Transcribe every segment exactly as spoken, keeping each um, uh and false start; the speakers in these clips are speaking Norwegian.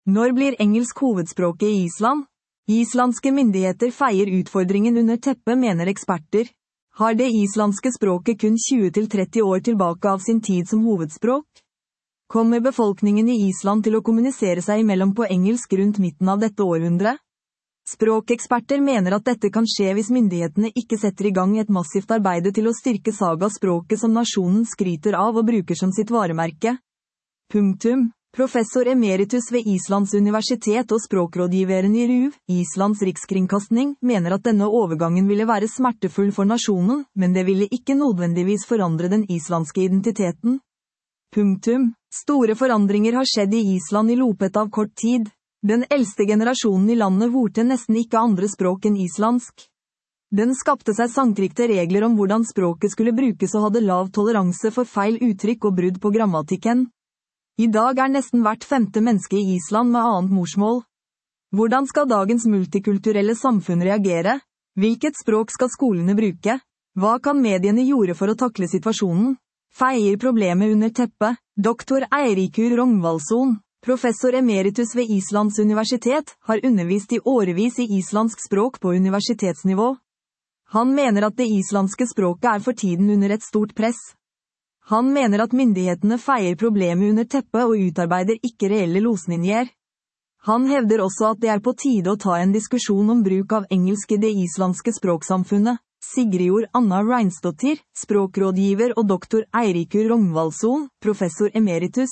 Når blir engelsk hovedspråket i Island? Islandske myndigheter feier utfordringen under teppet, mener eksperter. Har det islandske språket kun tjue til tretti år tilbake av sin tid som hovedspråk? Kommer befolkningen i Island til å kommunisere seg imellom på engelsk rundt midten av dette århundret? Språkeksperter mener at dette kan skje hvis myndighetene ikke setter i gang et massivt arbeide til å styrke saga-språket som nasjonen skryter av og bruker som sitt varemerke. Punktum. Professor emeritus ved Islands universitet og språkrådgiveren i R U V, Islands rikskringkastning, mener at denne overgangen ville være smertefull for nasjonen, men det ville ikke nødvendigvis forandre den islandske identiteten. Punktum. Store forandringer har skjedd i Island i løpet av kort tid. Den eldste generasjonen i landet vorte nesten ikke andre språk enn islandsk. Den skapte seg sangrikte regler om hvordan språket skulle brukes og hadde lav toleranse for feil uttrykk og brudd på grammatikken. I dag er nesten hvert femte menneske i Island med annet morsmål. Hvordan skal dagens multikulturelle samfunn reagere? Hvilket språk skal skolene bruke? Hva kan mediene gjøre for å takle situasjonen? Feier problemet under teppet. Doktor Eirikur Rongvaldsson, professor emeritus ved Islands universitet, har undervist i årevis i islandsk språk på universitetsnivå. Han mener at det islandske språket er for tiden under et stort press. Han mener at myndighetene feier problemet under teppet og utarbeider ikke reelle løsninger. Han hevder også at det er på tide å ta en diskusjon om bruk av engelsk i det islandske språksamfunnet. Sigriður Anna Reinsdottir, språkrådgiver og doktor Eirikur Rongvaldsson, professor emeritus.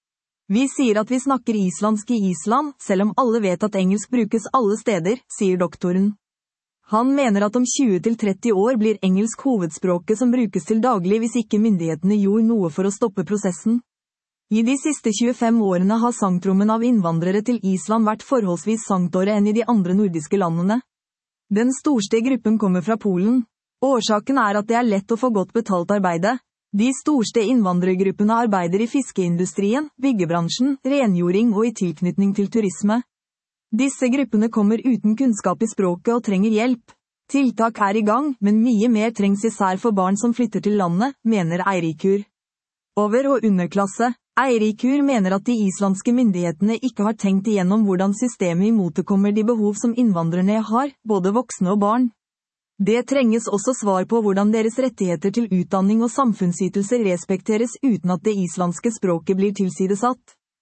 Vi sier at vi snakker islandsk i Island, selv om alle vet at engelsk brukes alle steder, sier doktoren. Han mener at om tjue til tretti år blir engelsk hovedspråket som brukes til daglig hvis ikke myndighetene gjorde noe for å stoppe prosessen. I de siste tjuefem årene har sangtrommen av innvandrere til Island vært forholdsvis sangtåre enn i de andre nordiske landene. Den storste gruppen kommer fra Polen. Årsaken er at det er lett å få godt betalt arbeide. De storste innvandrergruppene arbeider i fiskeindustrien, byggebransjen, rengjøring og i tilknytning til turisme. Disse gruppene kommer uten kunnskap i språket og trenger hjelp. Tiltak er i gang, men mye mer trengs især for barn som flytter til landet, mener Eirikur. Over- og underklasse. Eirikur mener at de islandske myndighetene ikke har tenkt igjennom hvordan systemet imøtekommer de behov som innvandrerne har, både voksne og barn. Det trenges også svar på hvordan deres rettigheter til utdanning og samfunnsytelser respekteres uten at det islandske språket blir tilsidesatt.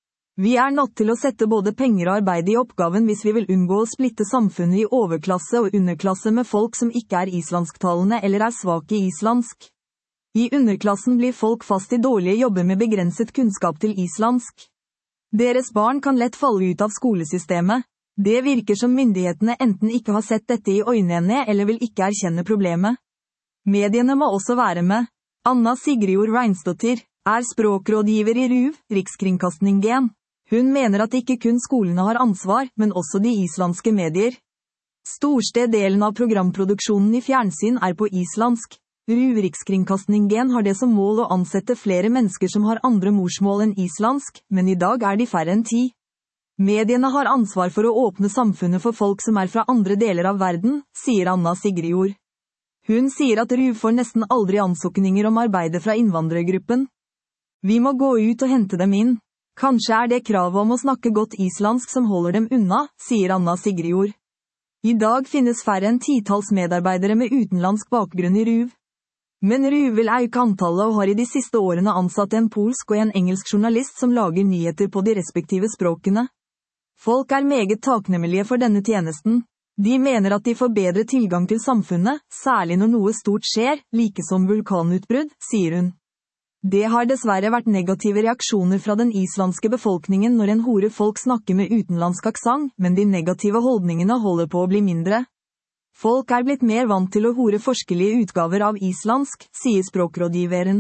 Vi er nødt til å sette både penger og arbeid i oppgaven hvis vi vil unngå å splitte samfunnet i overklasse og underklasse med folk som ikke er islandsktalende eller er svake i islandsk. I underklassen blir folk fast i dårlige jobber med begrenset kunnskap til islandsk. Deres barn kan lett falle ut av skolesystemet. Det virker som myndighetene enten ikke har sett dette i øynene eller vil ikke erkjenne problemet. Mediene må også være med. Anna Sigriður Reinsdottir er språkrådgiver i R U V, Rikskringkastningen. Hun mener at ikke kun skolene har ansvar, men også de islandske medier. Storste delen av programproduksjonen i fjernsyn er på islandsk. R U V Rikskringkastningen har det som mål å ansette flere mennesker som har andre morsmål enn islandsk, men i dag er de færre enn ti. Mediene har ansvar for å åpne samfunnet for folk som er fra andre deler av verden, sier Anna Sigriður. Hun sier at R U V får nesten aldri ansøkninger om arbeidet fra innvandrergruppen. Vi må gå ut og hente dem inn. Kanskje er det kravet om å snakke godt islandsk som holder dem unna, sier Anna Sigriður. I dag finnes færre enn titalls medarbeidere med utenlandsk bakgrunn i R U V. Men R U V vil øke antallet og har i de siste årene ansatt en polsk og en engelsk journalist som lager nyheter på de respektive språkene. Folk er meget takknemlige for denne tjenesten. De mener at de får bedre tilgang til samfunnet, særlig når noe stort skjer, like som vulkanutbrudd, sier hun. Det har dessverre vært negative reaksjoner fra den islandske befolkningen når en hore folk snakker med utenlandsk aksent, men de negative holdningene holder på å bli mindre. Folk er blitt mer vant til å høre forskellige utgaver av islandsk, sier språkrådgiveren.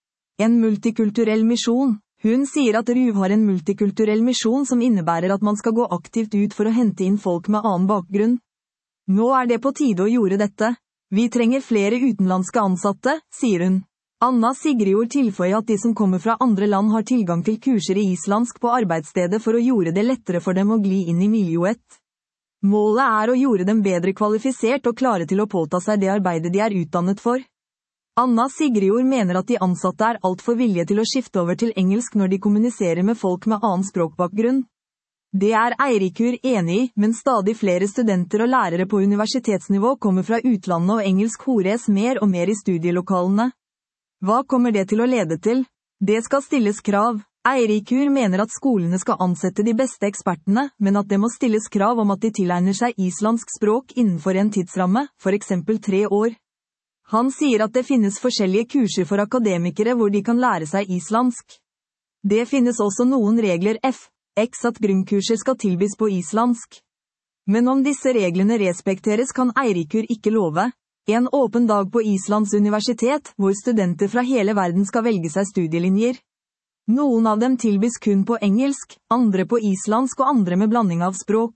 En multikulturell misjon. Hun sier at R U V har en multikulturell misjon som innebærer at man skal gå aktivt ut for å hente inn folk med annen bakgrunn. Nå er det på tide å gjøre dette. Vi trenger flere utenlandske ansatte, sier hun. Anna Sigriður tilføyer at de som kommer fra andre land har tilgang til kurser i islandsk på arbeidsstedet for å gjøre det lettere for dem å gli inn i miljøet. Målet er å gjøre dem bedre kvalifisert og klare til å påta seg det arbeidet de er utdannet for. Anna Sigriður mener at de ansatte er alt for villige til å skifte over til engelsk når de kommuniserer med folk med annen språkbakgrunn. Det er Eirikur enig i, men stadig flere studenter og lærere på universitetsnivå kommer fra utlandet og engelsk hores mer og mer i studielokalene. Hva kommer det til å lede til? Det skal stilles krav. Eirikur mener at skolene skal ansette de beste ekspertene, men at det må stilles krav om at de tilegner seg islandsk språk innenfor en tidsramme, for eksempel tre år. Han sier at det finnes forskjellige kurser for akademikere hvor de kan lære seg islandsk. Det finnes også noen regler f. X at grunnkurser skal tilbys på islandsk. Men om disse reglene respekteres kan Eirikur ikke love. En åpen dag på Islands universitet, hvor studenter fra hele verden skal velge seg studielinjer. Noen av dem tilbys kun på engelsk, andre på islandsk og andre med blanding av språk.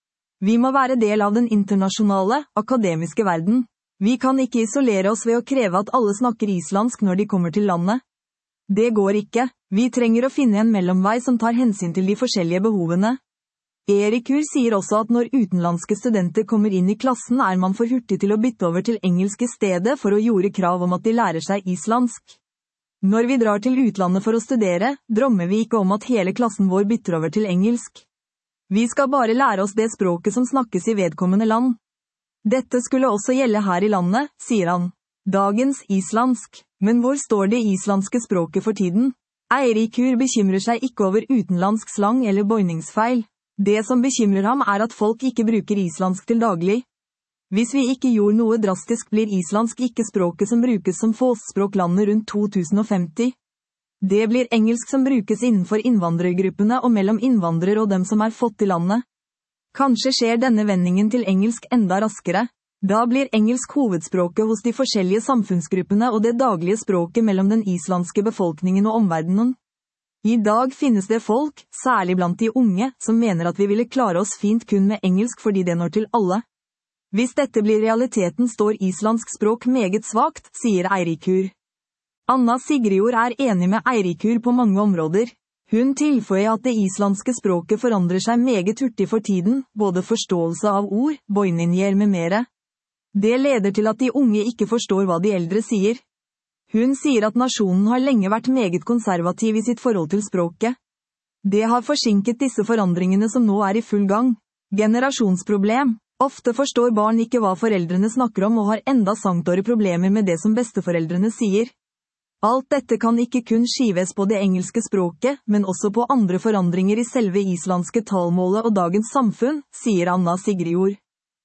Vi må være del av den internasjonale, akademiske verden. Vi kan ikke isolere oss ved å kreve at alle snakker islandsk når de kommer til landet. Det går ikke. Vi trenger å finne en mellomvei som tar hensyn til de forskjellige behovene. Eirikur sier også at når utenlandske studenter kommer inn i klassen er man for hurtig til å bytte over til engelsk i stedet for å gjøre krav om at de lærer seg islandsk. Når vi drar til utlandet for å studere, drømmer vi ikke om at hele klassen vår bytter over til engelsk. Vi skal bare lære oss det språket som snakkes i vedkommende land. Dette skulle også gjelde her i landet, sier han. Dagens islandsk. Men hvor står det islandske språket for tiden? Eirikur bekymrer seg ikke over utenlandsk slang eller bøyningsfeil. Det som bekymrer ham er at folk ikke bruker islandsk til daglig. Hvis vi ikke gjorde noe drastisk blir islandsk ikke språket som brukes som fåspråk landet rundt to tusen og femti. Det blir engelsk som brukes innenfor innvandrergruppene og mellom innvandrere og dem som er fått til landet. Kanskje skjer denne vendingen til engelsk enda raskere. Da blir engelsk hovedspråket hos de forskjellige samfunnsgruppene og det daglige språket mellom den islandske befolkningen og omverdenen. I dag finnes det folk, særlig blant de unge, som mener at vi ville klare oss fint kun med engelsk fordi det når til alle. Hvis dette blir realiteten står islandsk språk meget svagt, sier Eirikur. Anna Sigriður er enig med Eirikur på mange områder. Hun tilføyer at det islandske språket forandrer seg meget hurtig for tiden, både forståelse av ord, bøyninger med mere. Det leder til at de unge ikke forstår hva de eldre sier. Hun sier at nasjonen har lenge vært meget konservativ i sitt forhold til språket. Det har forsinket disse forandringene som nå er i full gang. Generasjonsproblem. Ofte forstår barn ikke hva foreldrene snakker om og har enda sankthåre problemer med det som besteforeldrene sier. Alt dette kan ikke kun skyves på det engelske språket, men også på andre forandringer i selve islandske talmålet og dagens samfunn, sier Anna Sigriður.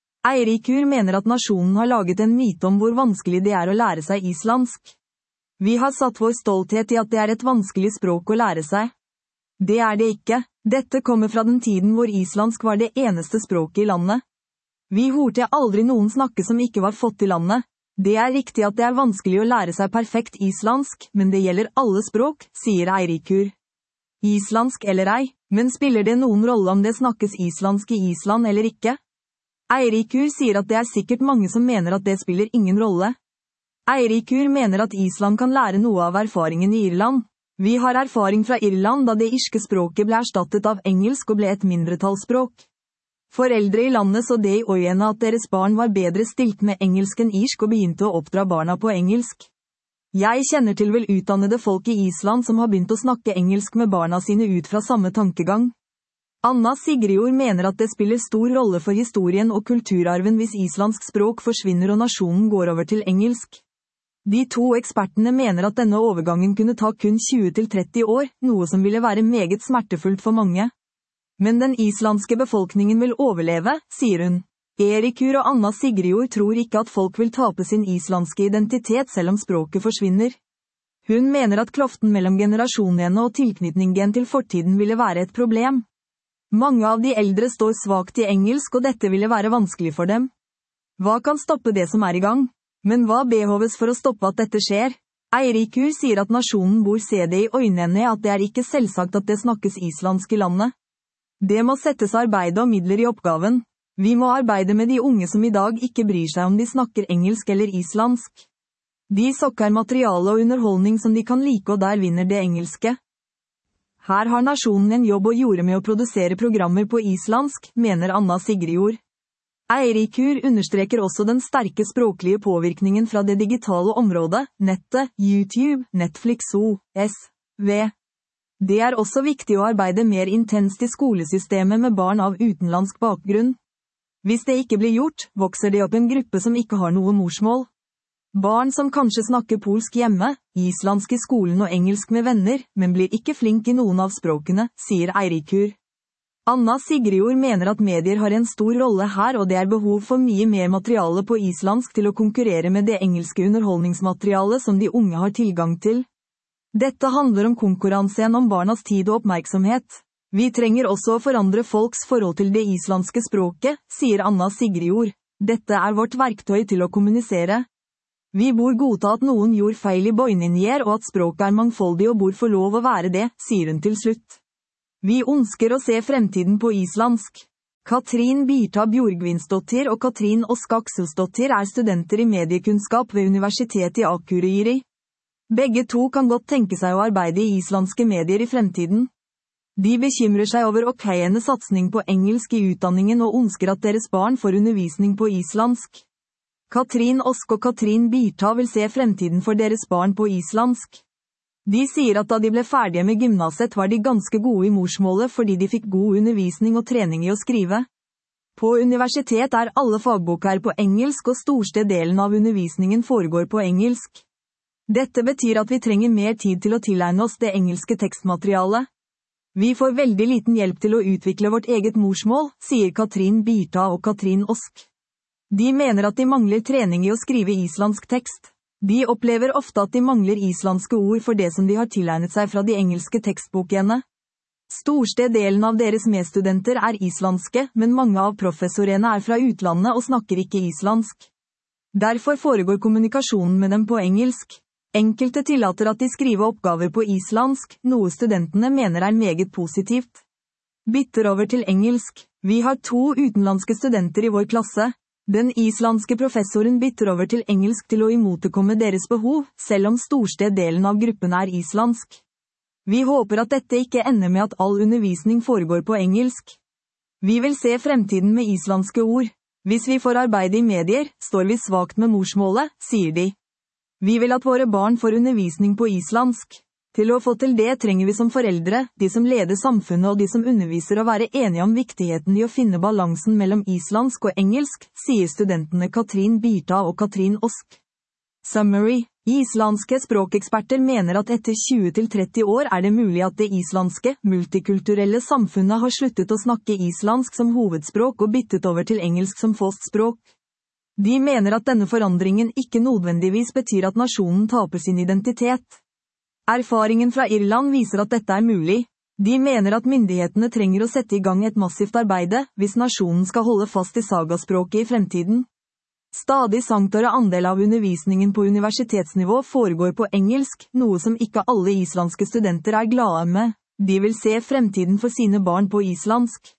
Eirikur mener at nasjonen har laget en myte om hvor vanskelig det er å lære seg islandsk. Vi har satt vår stolthet i at det er et vanskelig språk å lære seg. Det er det ikke. Dette kommer fra den tiden hvor islandsk var det eneste språket i landet. Vi hørte aldri noen snakke som ikke var fått i landet. Det er riktig at det er vanskelig å lære seg perfekt islandsk, men det gjelder alle språk, sier Eirikur. Islandsk eller ei, men spiller det noen rolle om det snakkes islandsk i Island eller ikke? Eirikur sier at det er sikkert mange som mener at det spiller ingen rolle. Eirikur mener at Island kan lære noe av erfaringen i Irland. Vi har erfaring fra Irland da det irske språket ble erstattet av engelsk og ble et mindretallsspråk. Foreldre i landet så det i øynene at deres barn var bedre stilt med engelsk enn irsk og begynte å oppdra barna på engelsk. Jeg kjenner til vel utdannede folk i Island som har begynt å snakke engelsk med barna sine ut fra samme tankegang. Anna Sigriður mener at det spiller stor rolle for historien og kulturarven hvis islandsk språk forsvinner og nasjonen går over til engelsk. De to ekspertene mener at denne overgangen kunne ta kun tjue til tretti år, noe som ville være meget smertefullt for mange. Men den islandske befolkningen vil overleve, sier hun. Eirikur og Anna Sigriður tror ikke at folk vil tape sin islandske identitet selv om språket forsvinner. Hun mener at kloften mellom generasjonene og tilknytningen til fortiden ville være et problem. Mange av de eldre står svagt i engelsk og dette ville være vanskelig for dem. Hva kan stoppe det som er i gang? Men hva behoves for å stoppe at dette skjer? Eirikur sier at nasjonen bor se det i øynene at det er ikke selvsagt at det snakkes islandsk i landet. Det må settes arbeid og midler i oppgaven. Vi må arbeide med de unge som i dag ikke bryr seg om de snakker engelsk eller islandsk. De søker materiale og underholdning som de kan like og der vinner det engelske. Her har nasjonen en jobb å gjøre med å produsere programmer på islandsk, mener Anna Sigriður. Eirikur understreker også den sterke språklige påvirkningen fra det digitale området, nettet, YouTube, Netflix og S V. Det er også viktig å arbeide mer intenst i skolesystemet med barn av utenlandsk bakgrunn. Hvis det ikke blir gjort, vokser det opp en gruppe som ikke har noe morsmål. Barn som kanskje snakker polsk hjemme, islandsk i skolen og engelsk med venner, men blir ikke flink i noen av språkene, sier Eirikur. Anna Sigrijord mener at medier har en stor rolle her, og det er behov for mye mer materiale på islandsk til å konkurrere med det engelske underholdningsmaterialet som de unge har tilgang til. Dette handler om konkurransen om barnas tid og oppmerksomhet. Vi trenger også å forandre folks forhold til det islandske språket, sier Anna Sigrijord. Dette er vårt verktøy til å kommunisere. Vi bør godta at noen gjorde feil i bøyninjer og at språket er mangfoldig og bør få lov å være det, sier hun til slutt. Vi ønsker å se fremtiden på islandsk. Katrin Birta Bjørgvinsdottir og Katrin Ósk Akselsdottir er studenter i mediekunnskap ved Universitetet i Akureyri. Begge to kan godt tenke seg å arbeide i islandske medier i fremtiden. De bekymrer seg over okkeiende satsning på engelsk i utdanningen og ønsker at deres barn får undervisning på islandsk. Katrin Ósk og Katrin Birta vil se fremtiden for deres barn på islandsk. De sier at da de ble ferdige med gymnaset var de ganske gode i morsmålet fordi de fikk god undervisning og trening i å skrive. På universitet er alle fagbøker på engelsk og størstedelen av undervisningen foregår på engelsk. Dette betyr at vi trenger mer tid til å tilegne oss det engelske tekstmaterialet. Vi får veldig liten hjelp til å utvikle vårt eget morsmål, sier Katrin Birta og Katrin Ósk. De mener at de mangler trening i å skrive islandsk tekst. De opplever ofte at de mangler islandske ord for det som de har tilegnet seg fra de engelske tekstbokene. Størstedelen av deres medstudenter er islandske, men mange av professorene er fra utlandet og snakker ikke islandsk. Derfor foregår kommunikasjonen med dem på engelsk. Enkelte tillater at de skriver oppgaver på islandsk, noe studentene mener er meget positivt. Bytter over til engelsk. Vi har to utenlandske studenter i vår klasse. Den islandske professoren bytter over til engelsk til å imøtekomme deres behov, selv om størstedelen av gruppen er islandsk. Vi håper at dette ikke ender med at all undervisning foregår på engelsk. Vi vil se fremtiden med islandske ord. Hvis vi får arbeide i medier, står vi svakt med morsmålet, sier de. Vi vil at våre barn får undervisning på islandsk. Til å få til det trenger vi som foreldre, de som leder samfunnet og de som underviser å være enige om viktigheten i å finne balansen mellom islandsk og engelsk, sier studentene Katrin Birta og Katrin Ósk. Summary. Islandske språkeksperter mener at etter tjue til tretti år er det mulig at det islandske, multikulturelle samfunnet har sluttet å snakke islandsk som hovedspråk og byttet over til engelsk som fastspråk. De mener at denne forandringen ikke nødvendigvis betyr at nasjonen taper sin identitet. Erfaringen fra Irland viser at dette er mulig. De mener at myndighetene trenger å sette i gang et massivt arbeide, hvis nasjonen skal holde fast i sagaspråket i fremtiden. Stadig sanktere andel av undervisningen på universitetsnivå foregår på engelsk, noe som ikke alle islandske studenter er glade med. De vil se fremtiden for sine barn på islandsk.